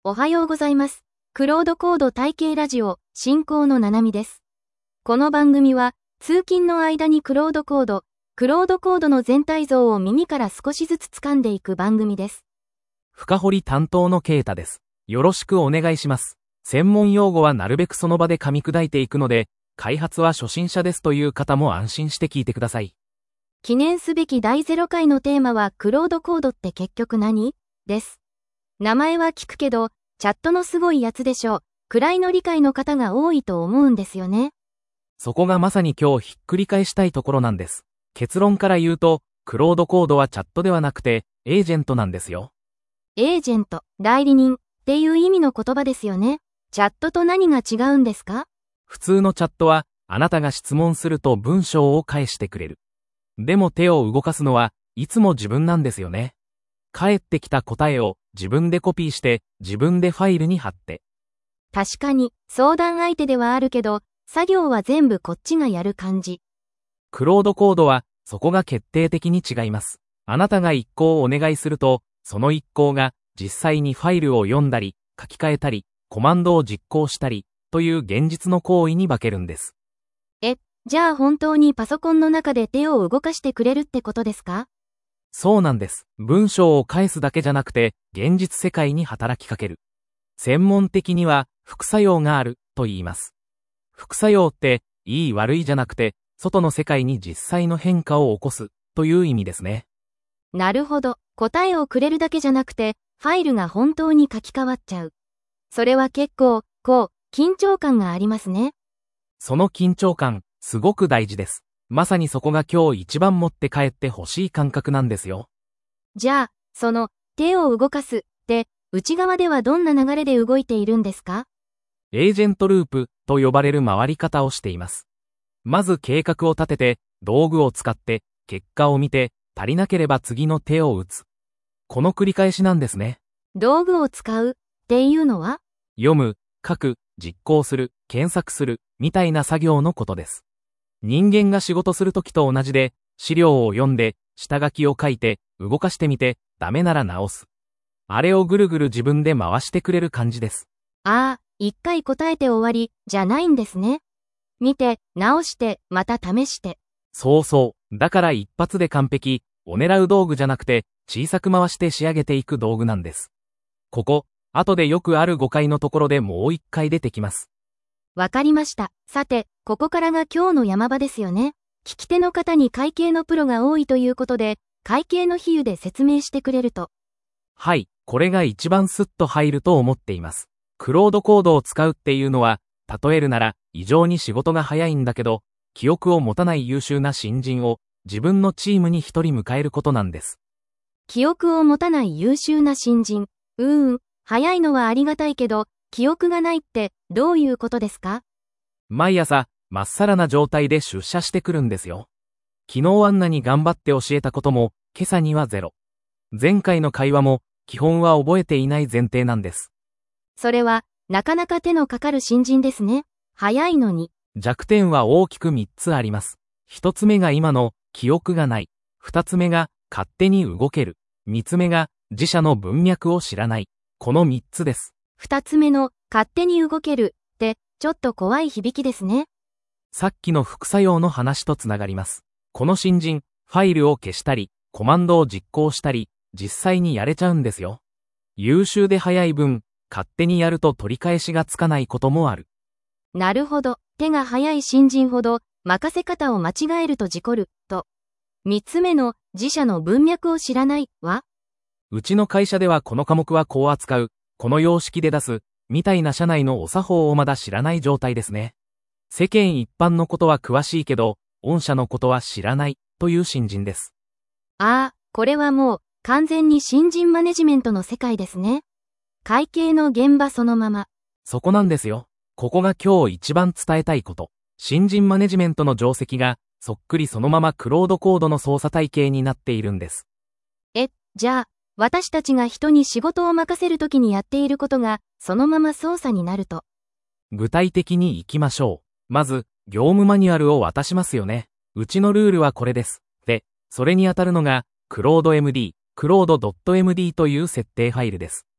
おはようございます。クロードコード体系ラジオ進行のななみです。この番組は通勤の間にクロードコードの全体像を耳から少しずつ掴んでいく番組です。 深掘り担当のケイタです。よろしくお願いします。専門用語はなるべくその場で噛み砕いていくので、開発は初心者ですという方も安心して聞いてください。 記念すべき第0回のテーマはクロードコードって結局何？です。名前は聞くけど、チャットのすごいやつでしょ。くらいの理解の方が多いと思うんですよね。 そこがまさに今日ひっくり返したいところなんです。結論から言うと、クロードコードはチャットではなくて、エージェントなんですよ。 エージェント、代理人っていう意味の言葉ですよね。チャットと何が違うんですか？ 普通のチャットは、あなたが質問すると文章を返してくれる。でも手を動かすのはいつも自分なんですよね。返ってきた答えを自分でコピーして自分でファイルに貼って。 確かに相談相手ではあるけど、作業は全部こっちがやる感じ。 クロードコードはそこが決定的に違います。あなたが一行をお願いすると、その一行が実際にファイルを読んだり、書き換えたり、コマンドを実行したり、という現実の行為に化けるんです。 じゃあ本当にパソコンの中で手を動かしてくれるってことですか？ そうなんです。文章を返すだけじゃなくて、現実世界に働きかける。専門的には、副作用がある、と言います。副作用って、いい悪いじゃなくて、外の世界に実際の変化を起こす、という意味ですね。 なるほど。答えをくれるだけじゃなくて、ファイルが本当に書き換わっちゃう。それは結構、緊張感がありますね。 その緊張感、すごく大事です。まさにそこが今日一番持って帰ってほしい感覚なんですよ。 じゃあ、その、手を動かすって、内側ではどんな流れで動いているんですか？ エージェントループと呼ばれる回り方をしています。まず計画を立てて、道具を使って、結果を見て、足りなければ次の手を打つ。この繰り返しなんですね。 道具を使うっていうのは？ 読む、書く、実行する、検索する、みたいな作業のことです。人間が仕事するときと同じで、資料を読んで、下書きを書いて、動かしてみて、ダメなら直す。あれをぐるぐる自分で回してくれる感じです。 一回答えて終わり、じゃないんですね。見て、直して、また試して。 そうそう。だから一発で完璧、を狙う道具じゃなくて、小さく回して仕上げていく道具なんです。ここ、後でよくある誤解のところでもう一回出てきます。 わかりました。さて、ここからが今日の山場ですよね。聞き手の方に会計のプロが多いということで、会計の比喩で説明してくれると。 はい、これが一番スッと入ると思っています。クロードコードを使うっていうのは、例えるなら、異常に仕事が早いんだけど、記憶を持たない優秀な新人を、自分のチームに一人迎えることなんです。 記憶を持たない優秀な新人。早いのはありがたいけど、記憶がないってどういうことですか？ 毎朝、まっさらな状態で出社してくるんですよ。昨日あんなに頑張って教えたことも、今朝にはゼロ。前回の会話も、基本は覚えていない前提なんです。 それは、なかなか手のかかる新人ですね。早いのに。 弱点は大きく3つあります。1つ目が今の、記憶がない。2つ目が、勝手に動ける。3つ目が、自社の文脈を知らない。この3つです。 2つ目の、勝手に動けるって、ちょっと怖い響きですね。 さっきの副作用の話とつながります。この新人、ファイルを消したり、コマンドを実行したり、実際にやれちゃうんですよ。優秀で早い分、勝手にやると取り返しがつかないこともある。 なるほど。手が早い新人ほど、任せ方を間違えると事故る、と。3つ目の、自社の文脈を知らない、は？ うちの会社ではこの科目はこう扱う、この様式で出す、みたいな社内のお作法をまだ知らない状態ですね。世間一般のことは詳しいけど、御社のことは知らない、という新人です。 これはもう、完全に新人マネジメントの世界ですね。会計の現場そのまま。 そこなんですよ。ここが今日一番伝えたいこと。新人マネジメントの定石が、そっくりそのままクロードコードの操作体系になっているんです。 じゃあ、私たちが人に仕事を任せるときにやっていることが、そのまま操作になると。 具体的に行きましょう。まず、業務マニュアルを渡しますよね。うちのルールはこれです。で、それに当たるのが、クロード MD、クロード .md という設定ファイルです。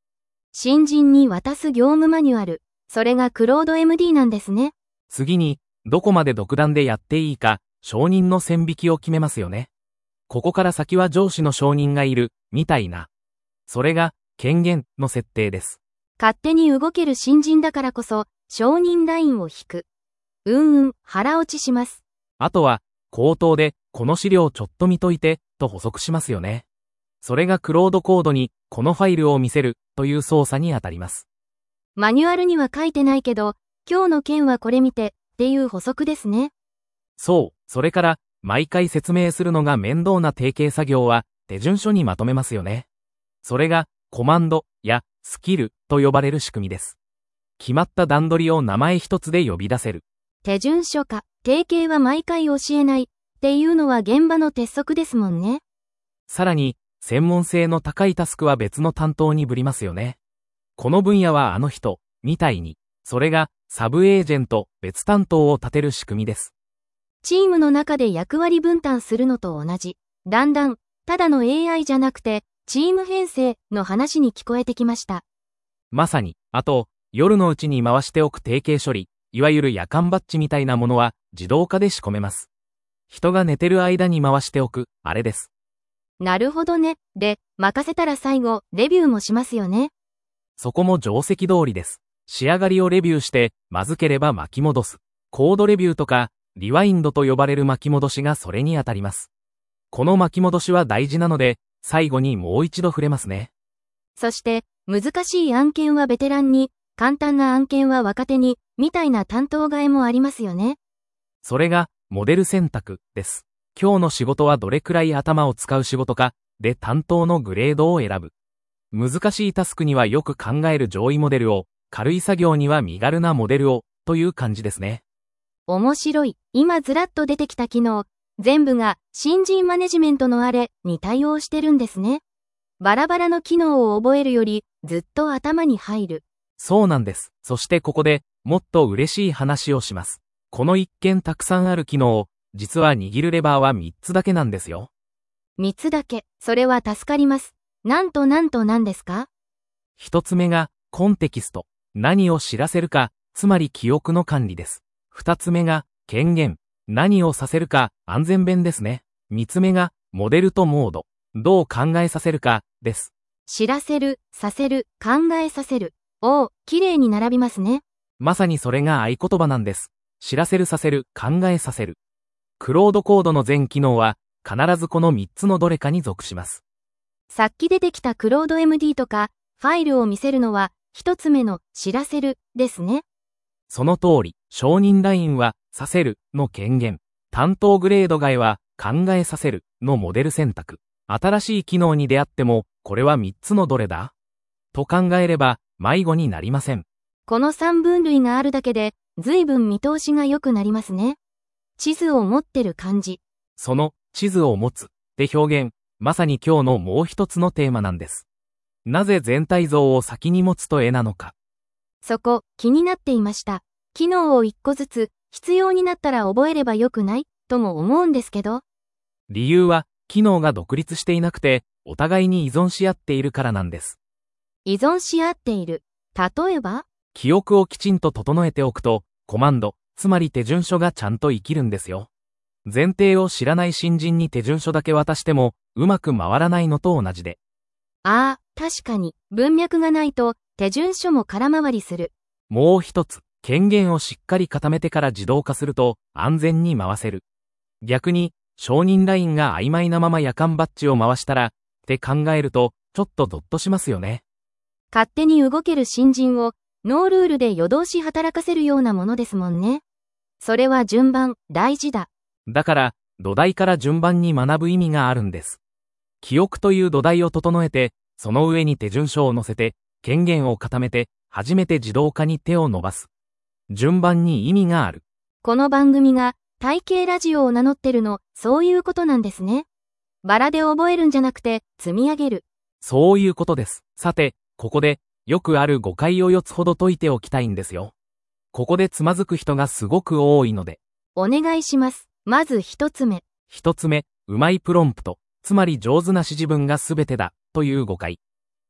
新人に渡す業務マニュアル。それがクロード MD なんですね。 次に、どこまで独断でやっていいか、承認の線引きを決めますよね。ここから先は上司の承認がいる、みたいな。それが、権限の設定です。 勝手に動ける新人だからこそ、承認ラインを引く。腹落ちします。 あとは、口頭で、この資料ちょっと見といて、と補足しますよね。それがクロードコードに、このファイルを見せる、という操作にあたります。 マニュアルには書いてないけど、今日の件はこれ見て、っていう補足ですね。 そう、それから、毎回説明するのが面倒な定型作業は、手順書にまとめますよね。それが、コマンド、や、スキル、と呼ばれる仕組みです。決まった段取りを名前一つで呼び出せる。 手順書か、定型は毎回教えない、っていうのは現場の鉄則ですもんね。 さらに、専門性の高いタスクは別の担当にぶりますよね。この分野はあの人、みたいに、それが、サブエージェント、別担当を立てる仕組みです。 チームの中で役割分担するのと同じ。だんだん、ただの AI じゃなくて、チーム編成の話に聞こえてきました。 まさに、あと、夜のうちに回しておく定型処理、いわゆる夜間バッジみたいなものは自動化で仕込めます。人が寝てる間に回しておく、あれです。 なるほどね。で、任せたら最後、レビューもしますよね。 そこも定石通りです。仕上がりをレビューして、まずければ巻き戻す。コードレビューとか、リワインドと呼ばれる巻き戻しがそれにあたります。この巻き戻しは大事なので、最後にもう一度触れますね。 そして、難しい案件はベテランに、簡単な案件は若手に、みたいな担当替えもありますよね。 それが、モデル選択です。今日の仕事はどれくらい頭を使う仕事か、で担当のグレードを選ぶ。難しいタスクにはよく考える上位モデルを、軽い作業には身軽なモデルを、という感じですね。 面白い。今ずらっと出てきた機能、全部が新人マネジメントのあれに対応してるんですね。バラバラの機能を覚えるより、ずっと頭に入る。 そうなんです。そしてここでもっと嬉しい話をします。この一見たくさんある機能、実は握るレバーは3つだけなんですよ。 3つだけ。それは助かります。なんと何ですか ？1つ目がコンテキスト。何を知らせるか、つまり記憶の管理です。2つ目が権限。何をさせるか、安全弁ですね。3つ目がモデルとモード。どう考えさせるか、です。 知らせる、させる、考えさせる。綺麗に並びますね。 まさにそれが合言葉なんです。知らせる、させる、考えさせる。クロードコードの全機能は、必ずこの3つのどれかに属します。 さっき出てきたクロード MD とか、ファイルを見せるのは、1つ目の知らせる、ですね。 その通り、承認ラインは、させる、の権限。担当グレード外は、考えさせる、のモデル選択。新しい機能に出会っても、これは3つのどれだ？と考えれば、迷子になりません。 この3分類があるだけで、随分見通しが良くなりますね。地図を持ってる感じ。 その、地図を持つ、で表現、まさに今日のもう一つのテーマなんです。なぜ全体像を先に持つと絵なのか。 そこ、気になっていました。機能を1個ずつ、必要になったら覚えればよくない？とも思うんですけど。 理由は、機能が独立していなくて、お互いに依存し合っているからなんです。 依存し合っている。例えば？ 記憶をきちんと整えておくと、コマンド、つまり手順書がちゃんと生きるんですよ。前提を知らない新人に手順書だけ渡しても、うまく回らないのと同じで。 確かに、文脈がないと、手順書も空回りする。 もう一つ、権限をしっかり固めてから自動化すると、安全に回せる。逆に、承認ラインが曖昧なまま夜間バッジを回したら、って考えると、ちょっとドッとしますよね。 勝手に動ける新人を、ノールールで夜通し働かせるようなものですもんね。それは順番、大事だ。 だから、土台から順番に学ぶ意味があるんです。記憶という土台を整えて、その上に手順書を乗せて、権限を固めて、初めて自動化に手を伸ばす。順番に意味がある。 この番組が、体系ラジオを名乗ってるの、そういうことなんですね。バラで覚えるんじゃなくて、積み上げる。 そういうことです。さて、ここで、よくある誤解を4つほど解いておきたいんですよ。ここでつまずく人がすごく多いので。 お願いします。まず1つ目。 1つ目、うまいプロンプト、つまり上手な指示文がすべてだ、という誤解。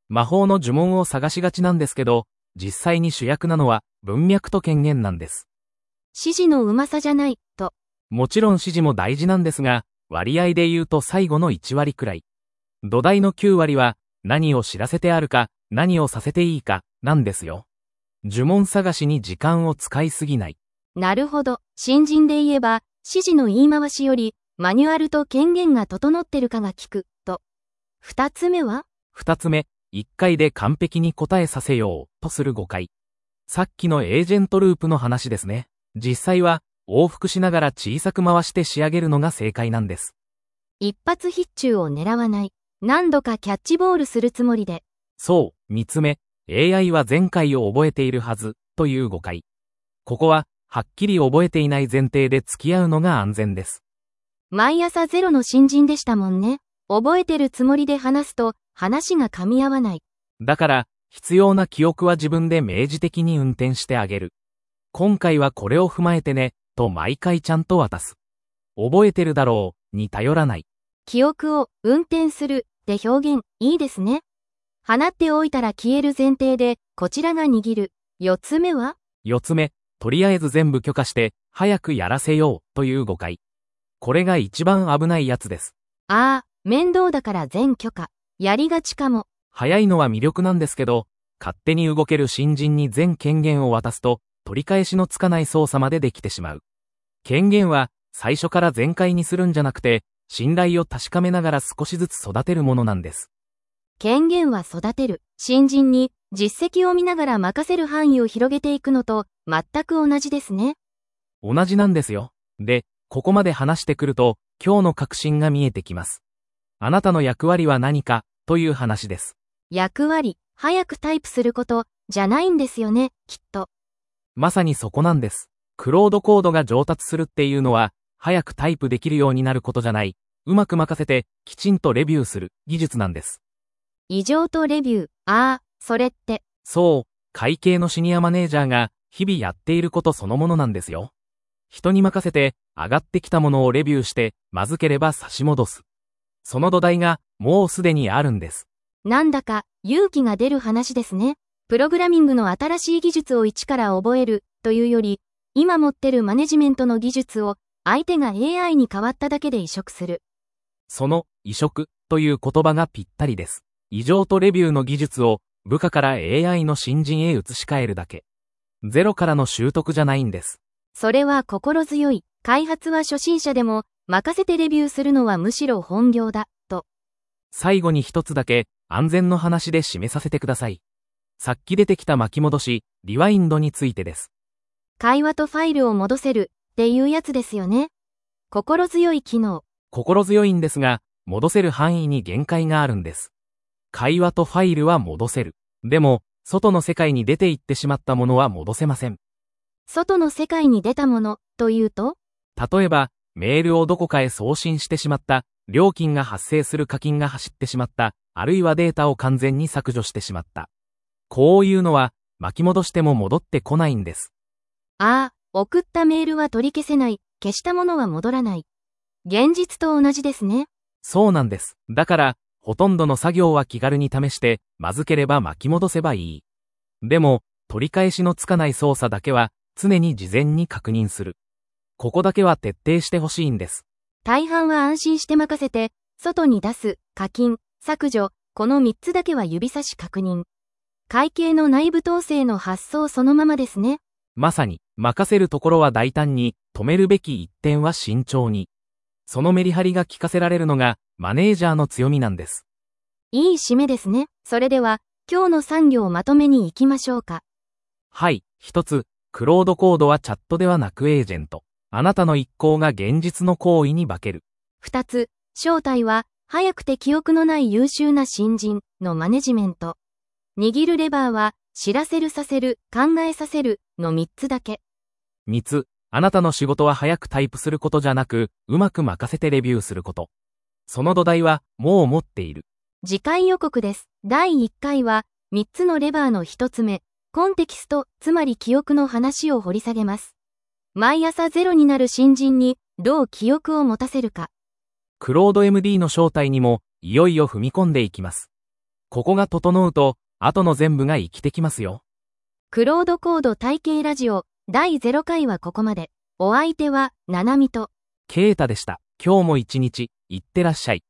魔法の呪文を探しがちなんですけど、実際に主役なのは文脈と権限なんです。 指示のうまさじゃない、と。 もちろん指示も大事なんですが、割合で言うと最後の1割くらい。土台の9割は、何を知らせてあるか、何をさせていいか、なんですよ。呪文探しに時間を使いすぎない。 なるほど。新人で言えば、指示の言い回しより、マニュアルと権限が整ってるかが効く、と。二つ目は？ 二つ目、1回で完璧に答えさせよう、とする誤解。さっきのエージェントループの話ですね。実際は、往復しながら小さく回して仕上げるのが正解なんです。 一発必中を狙わない。何度かキャッチボールするつもりで。 そう、三つ目、AI は前回を覚えているはず、という誤解。ここは、はっきり覚えていない前提で付き合うのが安全です。 毎朝ゼロの新人でしたもんね。覚えてるつもりで話すと、話が噛み合わない。 だから、必要な記憶は自分で明示的に運転してあげる。今回はこれを踏まえてね、と毎回ちゃんと渡す。覚えてるだろう、に頼らない。 記憶を運転するで表現、いいですね。放っておいたら消える前提で、こちらが握る。四つ目は？ 四つ目、とりあえず全部許可して、早くやらせよう、という誤解。これが一番危ないやつです。 面倒だから全許可。やりがちかも。 早いのは魅力なんですけど、勝手に動ける新人に全権限を渡すと、取り返しのつかない操作までできてしまう。権限は、最初から全開にするんじゃなくて、信頼を確かめながら少しずつ育てるものなんです。 権限は育てる。新人に実績を見ながら任せる範囲を広げていくのと全く同じですね。 同じなんですよ。で、ここまで話してくると、今日の核心が見えてきます。あなたの役割は何か、という話です。 役割、早くタイプすること、じゃないんですよね、きっと。 まさにそこなんです。クロードコードが上達するっていうのは、早くタイプできるようになることじゃない、うまく任せて、きちんとレビューする、技術なんです。 異常とレビュー、それって。 そう、会計のシニアマネージャーが、日々やっていることそのものなんですよ。人に任せて、上がってきたものをレビューして、まずければ差し戻す。その土台が、もうすでにあるんです。 なんだか、勇気が出る話ですね。プログラミングの新しい技術を一から覚える、というより、今持ってるマネジメントの技術を、相手が AI に変わっただけで移植する。 その、移植、という言葉がぴったりです。異常とレビューの技術を、部下から AI の新人へ移し替えるだけ。ゼロからの習得じゃないんです。 それは心強い。開発は初心者でも、任せてレビューするのはむしろ本業だ、と。 最後に一つだけ、安全の話で締めさせてください。さっき出てきた巻き戻し、リワインドについてです。 会話とファイルを戻せる、っていうやつですよね。心強い機能。 心強いんですが、戻せる範囲に限界があるんです。会話とファイルは戻せる。でも、外の世界に出て行ってしまったものは戻せません。 外の世界に出たもの、というと？ 例えば、メールをどこかへ送信してしまった、料金が発生する課金が走ってしまった、あるいはデータを完全に削除してしまった。こういうのは、巻き戻しても戻ってこないんです。 送ったメールは取り消せない、消したものは戻らない。現実と同じですね。 そうなんです。だから、ほとんどの作業は気軽に試して、まずければ巻き戻せばいい。でも、取り返しのつかない操作だけは、常に事前に確認する。ここだけは徹底してほしいんです。 大半は安心して任せて、外に出す、課金、削除、この3つだけは指差し確認。会計の内部統制の発想そのままですね。 まさに、任せるところは大胆に、止めるべき一点は慎重に。そのメリハリが効かせられるのが、マネージャーの強みなんです。 いい締めですね。それでは、今日の産業をまとめに行きましょうか。 はい、一つ、クロードコードはチャットではなくエージェント。あなたの一行が現実の行為に化ける。 二つ、正体は、早くて記憶のない優秀な新人のマネジメント。握るレバーは、知らせるさせる、考えさせるの3つだけ。 3つ、あなたの仕事は早くタイプすることじゃなく、うまく任せてレビューすること。その土台は、もう持っている。 次回予告です。第1回は、3つのレバーの1つ目、コンテキスト、つまり記憶の話を掘り下げます。毎朝ゼロになる新人に、どう記憶を持たせるか。 クロード MD の正体にも、いよいよ踏み込んでいきます。 ここが整うと、後の全部が生きてきますよ。 クロードコード体系ラジオ第0回はここまで。お相手は、ななみと、 ケイタでした。今日も一日、いってらっしゃい。